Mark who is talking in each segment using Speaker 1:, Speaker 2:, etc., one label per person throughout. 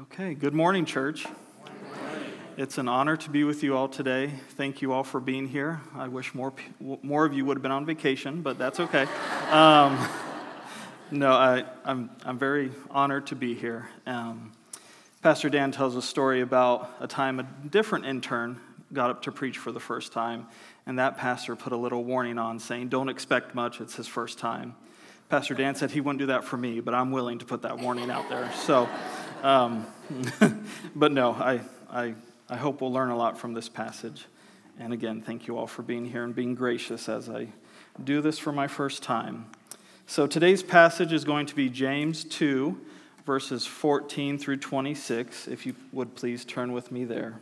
Speaker 1: Okay, good morning, church. It's an honor to be with you all today. Thank you all for being here. I wish more of you would have been on vacation, but that's okay. I'm very honored to be here. Pastor Dan tells a story about a time a different intern got up to preach for the first time, and that pastor put a little warning on saying, "Don't expect much, it's his first time." Pastor Dan said he wouldn't do that for me, but I'm willing to put that warning out there. So, but no, I hope we'll learn a lot from this passage. And again, thank you all for being here and being gracious as I do this for my first time. So today's passage is going to be James 2, verses 14 through 26. If you would please turn with me there.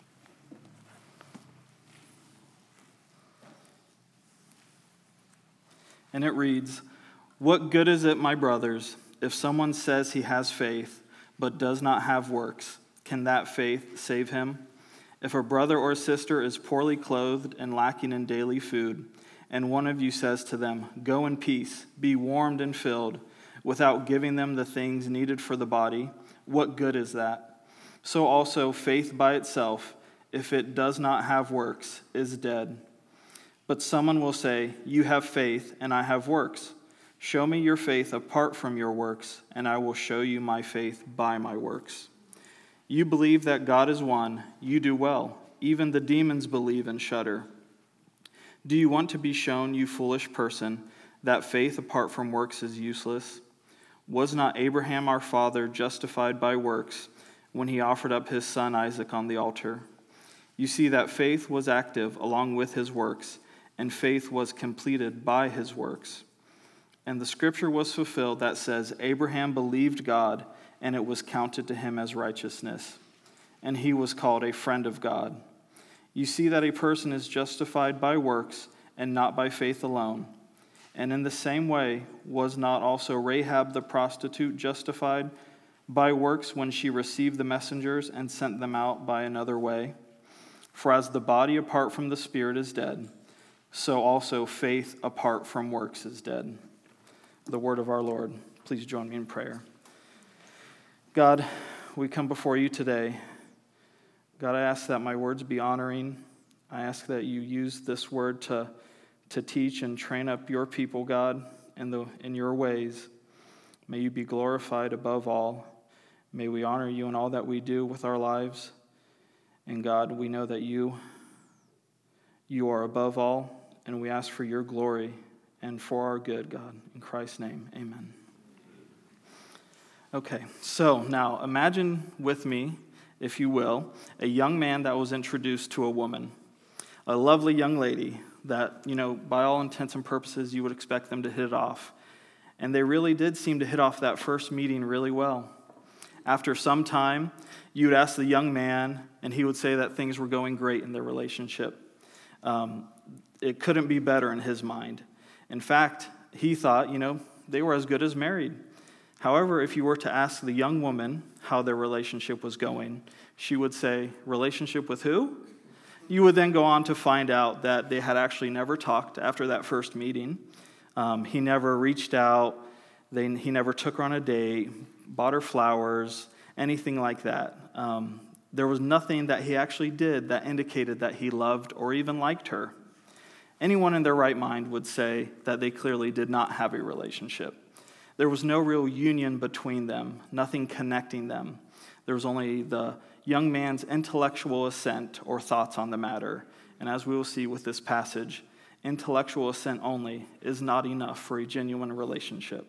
Speaker 1: And it reads, "What good is it, my brothers, if someone says he has faith, but does not have works? Can that faith save him? If a brother or sister is poorly clothed and lacking in daily food, and one of you says to them, 'Go in peace, be warmed and filled,' without giving them the things needed for the body, what good is that? So also faith by itself, if it does not have works, is dead. But someone will say, 'You have faith, and I have works. Show me your faith apart from your works, and I will show you my faith by my works.' You believe that God is one, you do well. Even the demons believe and shudder. Do you want to be shown, you foolish person, that faith apart from works is useless? Was not Abraham our father justified by works when he offered up his son Isaac on the altar? You see that faith was active along with his works, and faith was completed by his works. And the scripture was fulfilled that says, 'Abraham believed God, and it was counted to him as righteousness. And he was called a friend of God.' You see that a person is justified by works and not by faith alone. And in the same way, was not also Rahab the prostitute justified by works when she received the messengers and sent them out by another way? For as the body apart from the spirit is dead, so also faith apart from works is dead." The word of our Lord. Please join me in prayer. God, we come before you today. God, I ask that my words be honoring. I ask that you use this word to teach and train up your people, God, in your ways. May you be glorified above all. May we honor you in all that we do with our lives. And God, we know that you are above all, and we ask for your glory and for our good, God. In Christ's name, amen. Okay, so now imagine with me, if you will, a young man that was introduced to a woman, a lovely young lady that, by all intents and purposes, you would expect them to hit it off. And they really did seem to hit off that first meeting really well. After some time, you would ask the young man, and he would say that things were going great in their relationship. It couldn't be better in his mind. In fact, he thought, they were as good as married. However, if you were to ask the young woman how their relationship was going, she would say, "Relationship with who?" You would then go on to find out that they had actually never talked after that first meeting. He never reached out. He never took her on a date, bought her flowers, anything like that. There was nothing that he actually did that indicated that he loved or even liked her. Anyone in their right mind would say that they clearly did not have a relationship. There was no real union between them, nothing connecting them. There was only the young man's intellectual assent or thoughts on the matter. And as we will see with this passage, intellectual assent only is not enough for a genuine relationship.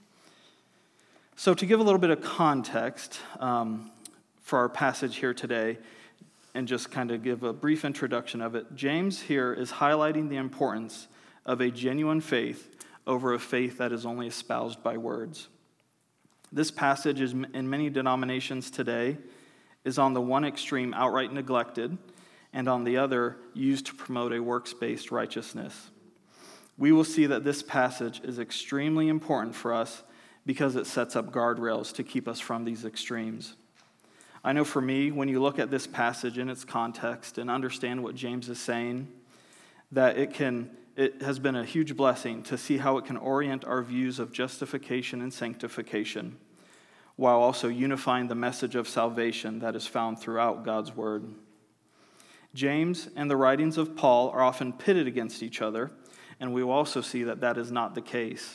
Speaker 1: So to give a little bit of context for our passage here today, and just kind of give a brief introduction of it, James here is highlighting the importance of a genuine faith over a faith that is only espoused by words. This passage is, in many denominations today, is on the one extreme outright neglected, and on the other used to promote a works-based righteousness. We will see that this passage is extremely important for us because it sets up guardrails to keep us from these extremes. I know for me, when you look at this passage in its context and understand what James is saying, that it has been a huge blessing to see how it can orient our views of justification and sanctification. while also unifying the message of salvation that is found throughout God's word. James and the writings of Paul are often pitted against each other, and we will also see that that is not the case.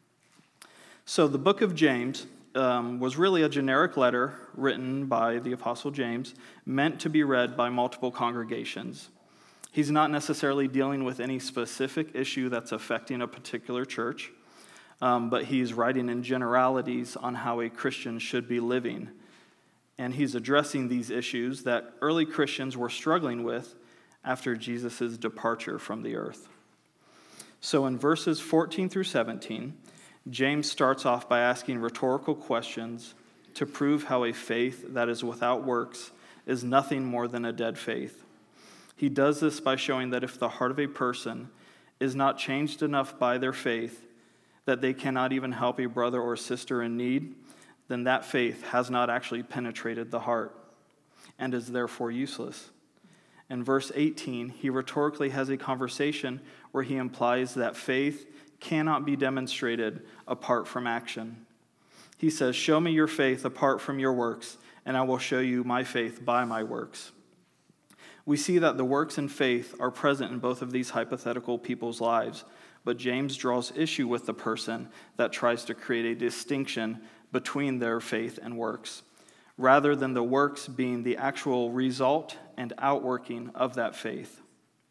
Speaker 1: So the book of James was really a generic letter written by the Apostle James, meant to be read by multiple congregations. He's not necessarily dealing with any specific issue that's affecting a particular church, but he's writing in generalities on how a Christian should be living. And he's addressing these issues that early Christians were struggling with after Jesus' departure from the earth. So in verses 14 through 17, James starts off by asking rhetorical questions to prove how a faith that is without works is nothing more than a dead faith. He does this by showing that if the heart of a person is not changed enough by their faith that they cannot even help a brother or sister in need, then that faith has not actually penetrated the heart and is therefore useless. In verse 18, he rhetorically has a conversation where he implies that faith cannot be demonstrated apart from action. He says, "Show me your faith apart from your works, and I will show you my faith by my works." We see that the works and faith are present in both of these hypothetical people's lives, but James draws issue with the person that tries to create a distinction between their faith and works, rather than the works being the actual result and outworking of that faith.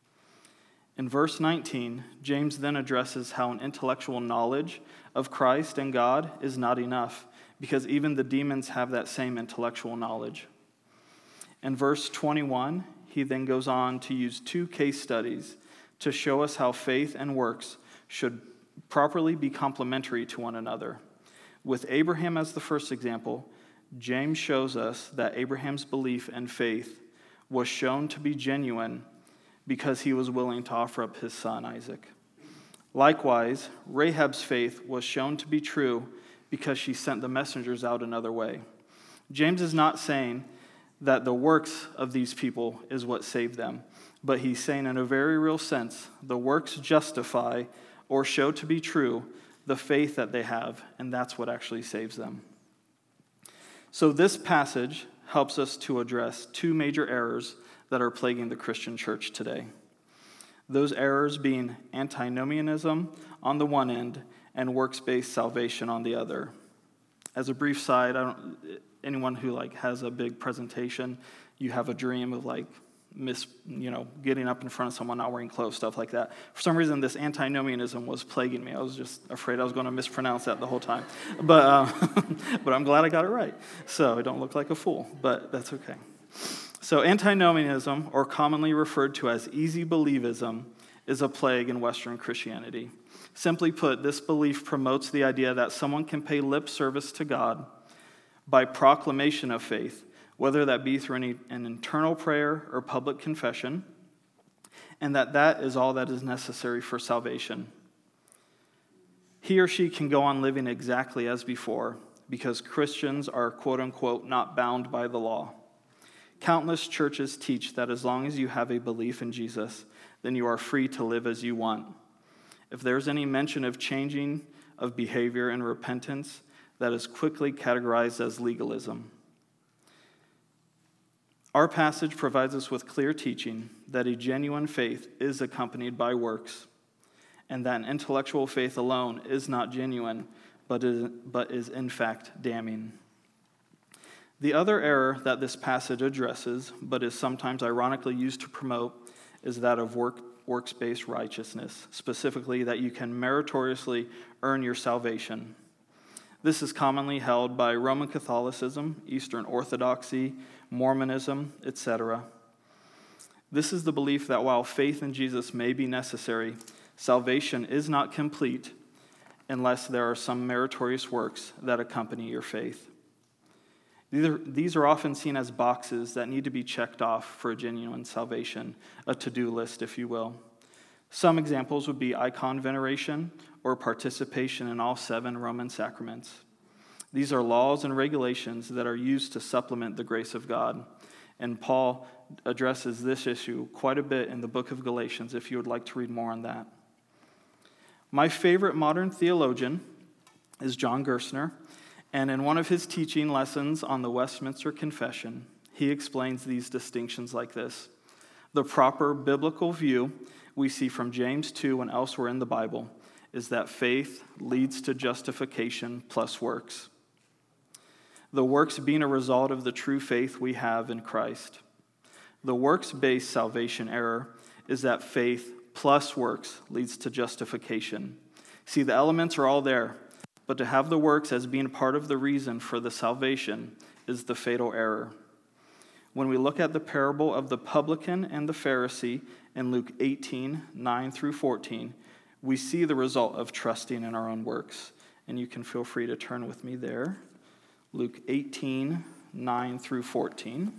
Speaker 1: In verse 19, James then addresses how an intellectual knowledge of Christ and God is not enough, because even the demons have that same intellectual knowledge. In verse 21, he then goes on to use two case studies to show us how faith and works should properly be complementary to one another. With Abraham as the first example, James shows us that Abraham's belief and faith was shown to be genuine because he was willing to offer up his son Isaac. Likewise, Rahab's faith was shown to be true because she sent the messengers out another way. James is not saying that the works of these people is what saved them, but he's saying in a very real sense, the works justify or show to be true the faith that they have, and that's what actually saves them. So this passage helps us to address two major errors that are plaguing the Christian church today. Those errors being antinomianism on the one end and works-based salvation on the other. As a brief side, anyone who has a big presentation, you have a dream of getting up in front of someone not wearing clothes, stuff like that. For some reason, this antinomianism was plaguing me. I was just afraid I was going to mispronounce that the whole time. But I'm glad I got it right, so I don't look like a fool, but that's okay. So antinomianism, or commonly referred to as easy believism, is a plague in Western Christianity. Simply put, this belief promotes the idea that someone can pay lip service to God by proclamation of faith, whether that be through an internal prayer or public confession, and that is all that is necessary for salvation. He or she can go on living exactly as before because Christians are, quote-unquote, not bound by the law. Countless churches teach that as long as you have a belief in Jesus, then you are free to live as you want. If there's any mention of changing of behavior and repentance, that is quickly categorized as legalism. Our passage provides us with clear teaching that a genuine faith is accompanied by works, and that an intellectual faith alone is not genuine, but is in fact damning. The other error that this passage addresses, but is sometimes ironically used to promote, is that of works-based righteousness, specifically that you can meritoriously earn your salvation. This is commonly held by Roman Catholicism, Eastern Orthodoxy, Mormonism, etc. This is the belief that while faith in Jesus may be necessary, salvation is not complete unless there are some meritorious works that accompany your faith. These are often seen as boxes that need to be checked off for a genuine salvation, a to-do list, if you will. Some examples would be icon veneration or participation in all 7 Roman sacraments. These are laws and regulations that are used to supplement the grace of God, and Paul addresses this issue quite a bit in the book of Galatians, if you would like to read more on that. My favorite modern theologian is John Gerstner, And in one of his teaching lessons on the Westminster Confession, he explains these distinctions like this. The proper biblical view we see from James 2 and elsewhere in the Bible is that faith leads to justification plus works. The works being a result of the true faith we have in Christ. The works-based salvation error is that faith plus works leads to justification. See, the elements are all there, but to have the works as being part of the reason for the salvation is the fatal error. When we look at the parable of the publican and the Pharisee in Luke 18, 9 through 14, we see the result of trusting in our own works. And you can feel free to turn with me there. Luke 18, 9 through 14.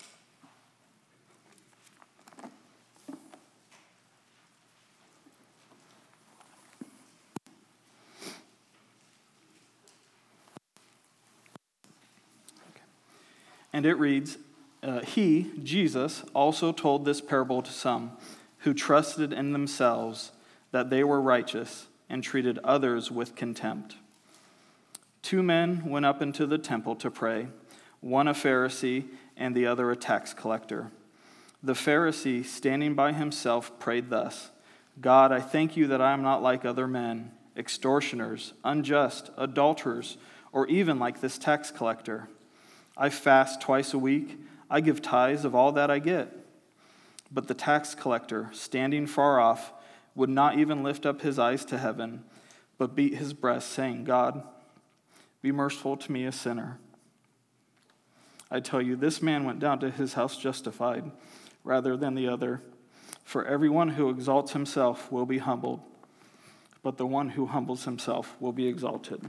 Speaker 1: And it reads, He, Jesus, also told this parable to some who trusted in themselves that they were righteous and treated others with contempt. 2 men went up into the temple to pray, one a Pharisee and the other a tax collector. The Pharisee, standing by himself, prayed thus, God, I thank you that I am not like other men, extortioners, unjust, adulterers, or even like this tax collector. I fast twice a week. I give tithes of all that I get. But the tax collector, standing far off, would not even lift up his eyes to heaven, but beat his breast, saying, God, be merciful to me, a sinner. I tell you, this man went down to his house justified rather than the other. For everyone who exalts himself will be humbled, but the one who humbles himself will be exalted.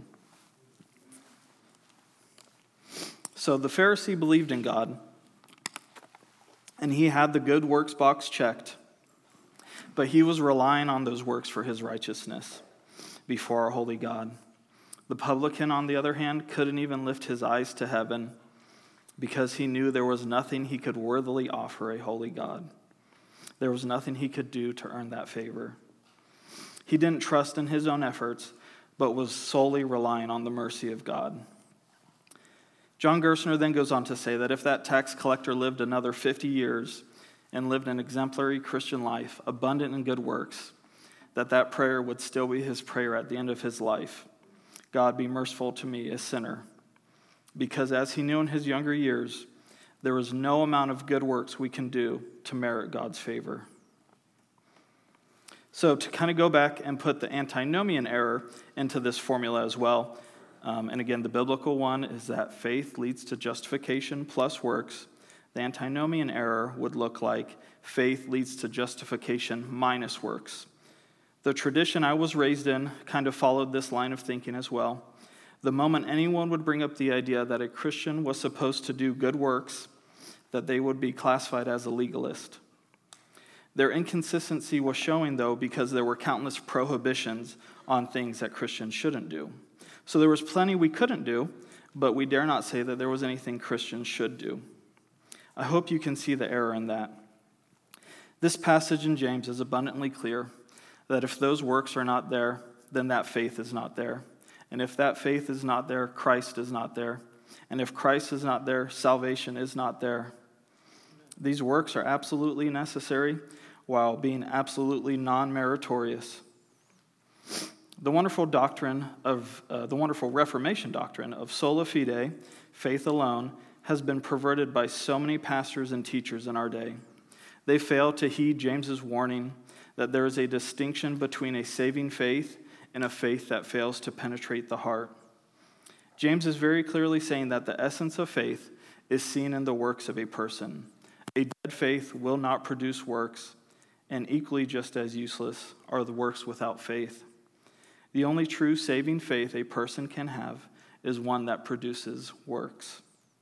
Speaker 1: So the Pharisee believed in God, and he had the good works box checked, but he was relying on those works for his righteousness before our holy God. The publican, on the other hand, couldn't even lift his eyes to heaven because he knew there was nothing he could worthily offer a holy God. There was nothing he could do to earn that favor. He didn't trust in his own efforts, but was solely relying on the mercy of God. John Gerstner then goes on to say that if that tax collector lived another 50 years and lived an exemplary Christian life, abundant in good works, that prayer would still be his prayer at the end of his life. God, be merciful to me, a sinner. Because as he knew in his younger years, there was no amount of good works we can do to merit God's favor. So to kind of go back and put the antinomian error into this formula as well, and again, the biblical one is that faith leads to justification plus works. The antinomian error would look like faith leads to justification minus works. The tradition I was raised in kind of followed this line of thinking as well. The moment anyone would bring up the idea that a Christian was supposed to do good works, that they would be classified as a legalist. Their inconsistency was showing, though, because there were countless prohibitions on things that Christians shouldn't do. So there was plenty we couldn't do, but we dare not say that there was anything Christians should do. I hope you can see the error in that. This passage in James is abundantly clear that if those works are not there, then that faith is not there. And if that faith is not there, Christ is not there. And if Christ is not there, salvation is not there. These works are absolutely necessary while being absolutely non-meritorious. The wonderful Reformation doctrine of sola fide, faith alone, has been perverted by so many pastors and teachers in our day. They fail to heed James's warning that there is a distinction between a saving faith and a faith that fails to penetrate the heart. James is very clearly saying that the essence of faith is seen in the works of a person. A dead faith will not produce works, and equally just as useless are the works without faith. The only true saving faith a person can have is one that produces works.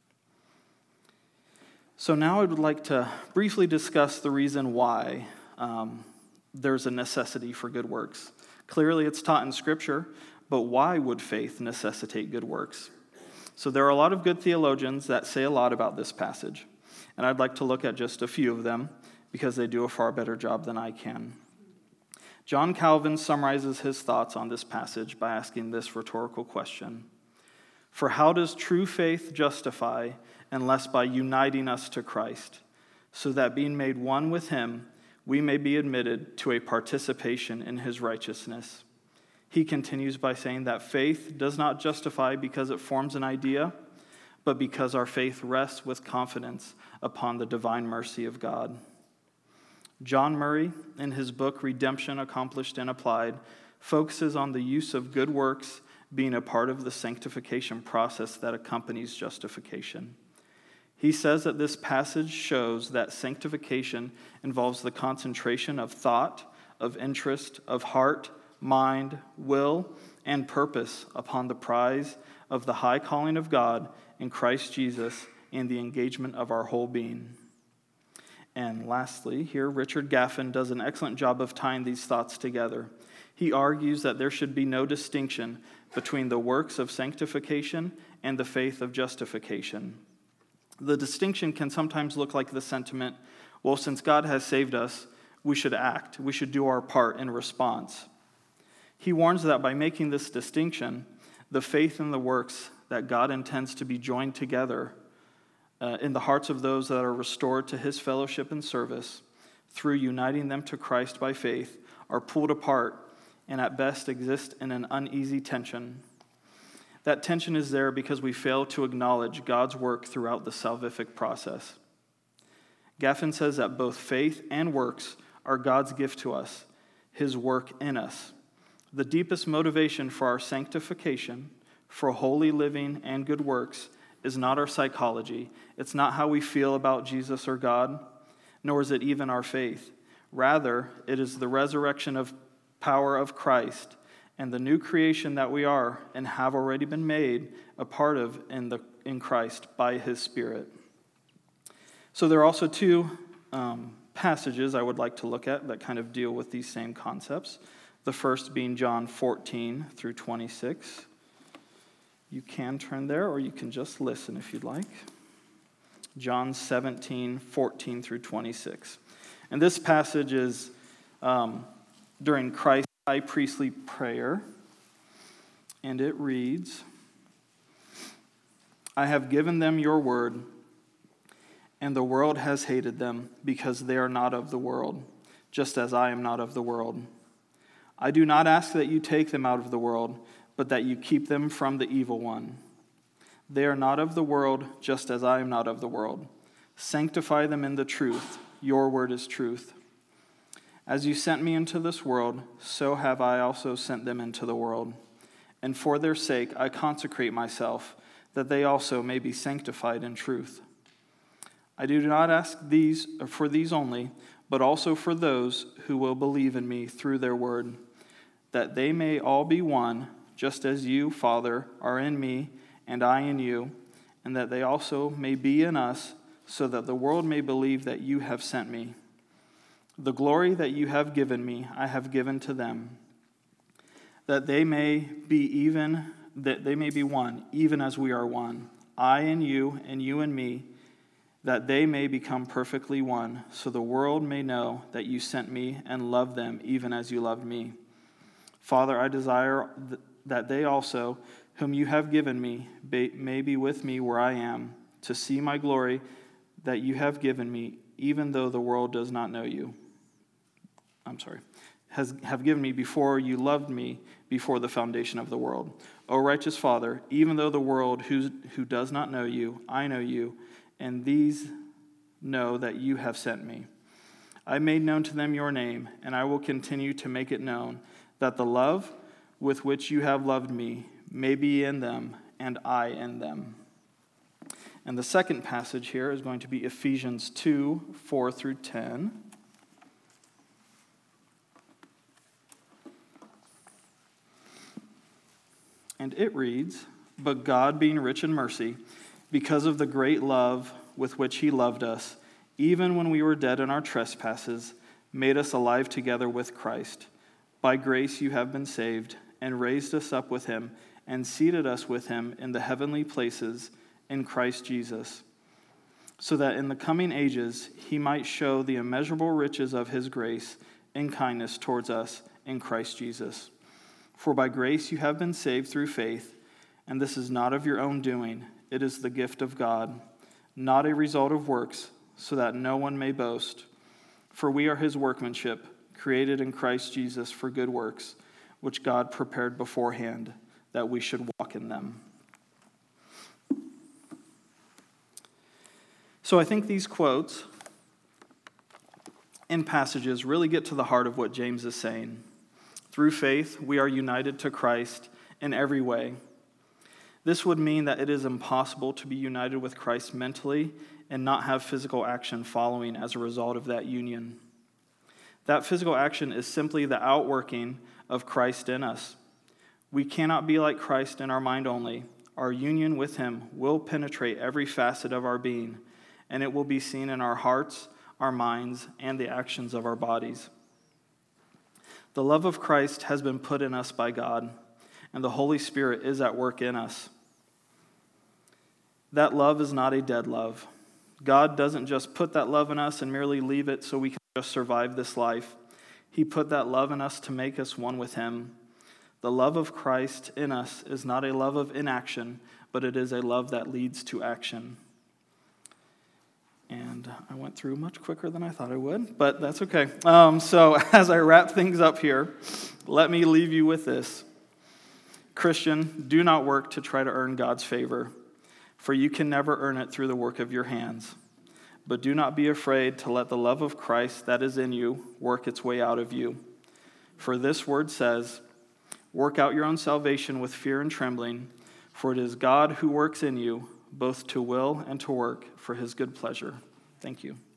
Speaker 1: So now I would like to briefly discuss the reason why there's a necessity for good works. Clearly it's taught in Scripture, but why would faith necessitate good works? So there are a lot of good theologians that say a lot about this passage, and I'd like to look at just a few of them because they do a far better job than I can. John Calvin summarizes his thoughts on this passage by asking this rhetorical question: For how does true faith justify unless by uniting us to Christ, so that being made one with him, we may be admitted to a participation in his righteousness? He continues by saying that faith does not justify because it forms an idea, but because our faith rests with confidence upon the divine mercy of God. John Murray, in his book Redemption Accomplished and Applied, focuses on the use of good works being a part of the sanctification process that accompanies justification. He says that this passage shows that sanctification involves the concentration of thought, of interest, of heart, mind, will, and purpose upon the prize of the high calling of God in Christ Jesus and the engagement of our whole being. And lastly, here Richard Gaffin does an excellent job of tying these thoughts together. He argues that there should be no distinction between the works of sanctification and the faith of justification. The distinction can sometimes look like the sentiment, well, since God has saved us, we should act, we should do our part in response. He warns that by making this distinction, the faith and the works that God intends to be joined together in the hearts of those that are restored to his fellowship and service through uniting them to Christ by faith are pulled apart and at best exist in an uneasy tension. That tension is there because we fail to acknowledge God's work throughout the salvific process. Gaffin says that both faith and works are God's gift to us, his work in us. The deepest motivation for our sanctification, for holy living and good works, is not our psychology. It's not how we feel about Jesus or God, nor is it even our faith. Rather, it is the resurrection of power of Christ and the new creation that we are and have already been made a part of in Christ by his Spirit. So there are also two passages I would like to look at that kind of deal with these same concepts. The first being John 14 through 26. You can turn there, or you can just listen if you'd like. John 17, 14 through 26. And this passage is during Christ's high priestly prayer, and it reads, I have given them your word, and the world has hated them, because they are not of the world, just as I am not of the world. I do not ask that you take them out of the world, but that you keep them from the evil one. They are not of the world, just as I am not of the world. Sanctify them in the truth. Your word is truth. As you sent me into this world, so have I also sent them into the world. And for their sake I consecrate myself, that they also may be sanctified in truth. I do not ask for these only, but also for those who will believe in me through their word, that they may all be one, just as you, Father, are in me, and I in you, and that they also may be in us, so that the world may believe that you have sent me. The glory that you have given me, I have given to them, that they may be one, even as we are one, I in you, and you in me, that they may become perfectly one, so the world may know that you sent me and loved them even as you loved me. Father, I desire that they also, whom you have given me, may be with me where I am, to see my glory that you have given me, even though the world does not know you. Have given me before you loved me before the foundation of the world. O righteous Father, even though the world who does not know you, I know you, and these know that you have sent me. I made known to them your name, and I will continue to make it known, that the love with which you have loved me may be in them, and I in them. And the second passage here is going to be Ephesians 2, 4 through 10. And it reads, But God, being rich in mercy, because of the great love with which he loved us, even when we were dead in our trespasses, made us alive together with Christ. By grace you have been saved, and raised us up with him, and seated us with him in the heavenly places in Christ Jesus, so that in the coming ages he might show the immeasurable riches of his grace and kindness towards us in Christ Jesus. For by grace you have been saved through faith, And this is not of your own doing. It is the gift of God, not a result of works, so that no one may boast. For we are his workmanship, created in Christ Jesus for good works, which God prepared beforehand, that we should walk in them. So I think these quotes and passages really get to the heart of what James is saying. Through faith, we are united to Christ in every way. This would mean that it is impossible to be united with Christ mentally and not have physical action following as a result of that union. That physical action is simply the outworking of Christ in us. We cannot be like Christ in our mind only. Our union with him will penetrate every facet of our being, and it will be seen in our hearts, our minds, and the actions of our bodies. The love of Christ has been put in us by God, and the Holy Spirit is at work in us. That love is not a dead love. God doesn't just put that love in us and merely leave it so we can just survive this life. He put that love in us to make us one with him. The love of Christ in us is not a love of inaction, but it is a love that leads to action. And I went through much quicker than I thought I would, but that's okay. So as I wrap things up here, let me leave you with this. Christian, do not work to try to earn God's favor, for you can never earn it through the work of your hands. But do not be afraid to let the love of Christ that is in you work its way out of you. For this word says, work out your own salvation with fear and trembling, for it is God who works in you, both to will and to work for his good pleasure. Thank you.